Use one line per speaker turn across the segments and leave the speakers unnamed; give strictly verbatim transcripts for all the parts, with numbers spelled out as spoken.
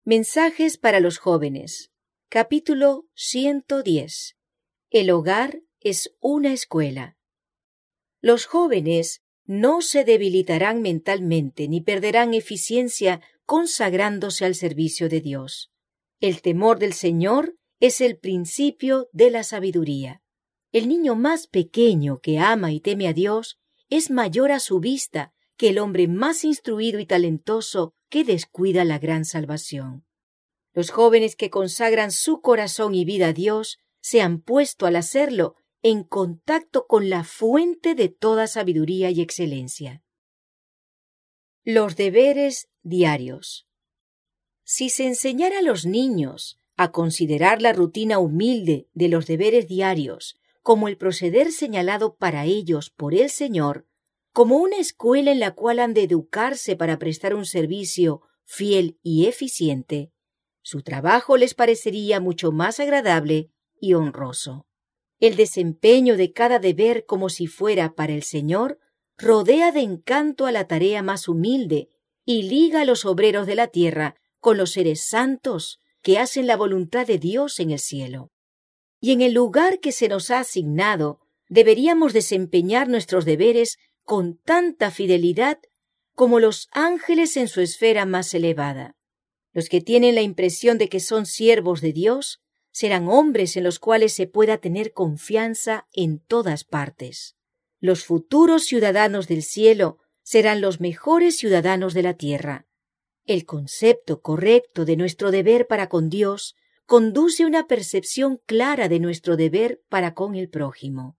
Mensajes para los jóvenes. Capítulo ciento diez. El hogar es una escuela. Los jóvenes no se debilitarán mentalmente ni perderán eficiencia consagrándose al servicio de Dios. El temor del Señor es el principio de la sabiduría. El niño más pequeño que ama y teme a Dios es mayor a su vista que el hombre más instruido y talentoso que descuida la gran salvación. Los jóvenes que consagran su corazón y vida a Dios se han puesto al hacerlo en contacto con la fuente de toda sabiduría y excelencia. Los deberes diarios. Si se enseñara a los niños a considerar la rutina humilde de los deberes diarios como el proceder señalado para ellos por el Señor, como una escuela en la cual han de educarse para prestar un servicio fiel y eficiente, su trabajo les parecería mucho más agradable y honroso. El desempeño de cada deber como si fuera para el Señor rodea de encanto a la tarea más humilde y liga a los obreros de la tierra con los seres santos que hacen la voluntad de Dios en el cielo. Y en el lugar que se nos ha asignado, deberíamos desempeñar nuestros deberes con tanta fidelidad como los ángeles en su esfera más elevada. Los que tienen la impresión de que son siervos de Dios serán hombres en los cuales se pueda tener confianza en todas partes. Los futuros ciudadanos del cielo serán los mejores ciudadanos de la tierra. El concepto correcto de nuestro deber para con Dios conduce a una percepción clara de nuestro deber para con el prójimo.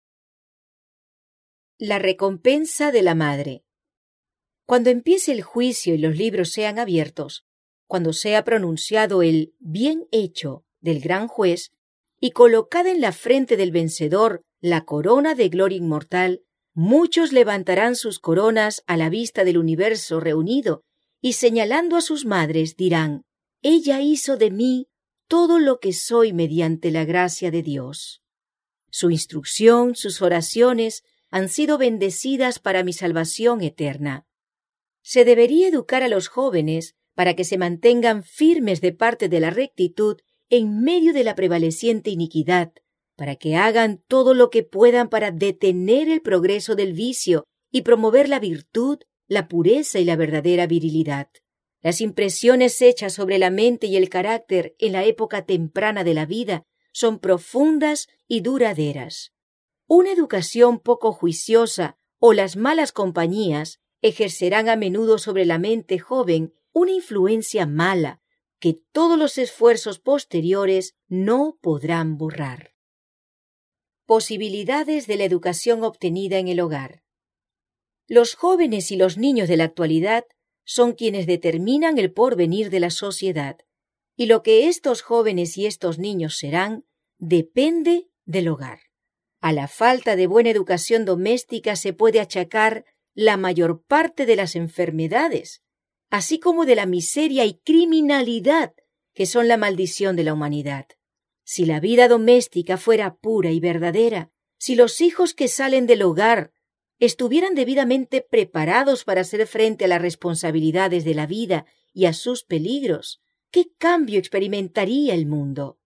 La recompensa de la madre. Cuando empiece el juicio y los libros sean abiertos, cuando sea pronunciado el bien hecho del gran juez y colocada en la frente del vencedor la corona de gloria inmortal, muchos levantarán sus coronas a la vista del universo reunido y señalando a sus madres dirán: «Ella hizo de mí todo lo que soy mediante la gracia de Dios. Su instrucción, sus oraciones han sido bendecidas para mi salvación eterna». Se debería educar a los jóvenes para que se mantengan firmes de parte de la rectitud en medio de la prevaleciente iniquidad, para que hagan todo lo que puedan para detener el progreso del vicio y promover la virtud, la pureza y la verdadera virilidad. Las impresiones hechas sobre la mente y el carácter en la época temprana de la vida son profundas y duraderas. Una educación poco juiciosa o las malas compañías ejercerán a menudo sobre la mente joven una influencia mala que todos los esfuerzos posteriores no podrán borrar. Posibilidades de la educación obtenida en el hogar. Los jóvenes y los niños de la actualidad son quienes determinan el porvenir de la sociedad, y lo que estos jóvenes y estos niños serán depende del hogar. A la falta de buena educación doméstica se puede achacar la mayor parte de las enfermedades, así como de la miseria y criminalidad que son la maldición de la humanidad. Si la vida doméstica fuera pura y verdadera, si los hijos que salen del hogar estuvieran debidamente preparados para hacer frente a las responsabilidades de la vida y a sus peligros, ¿qué cambio experimentaría el mundo?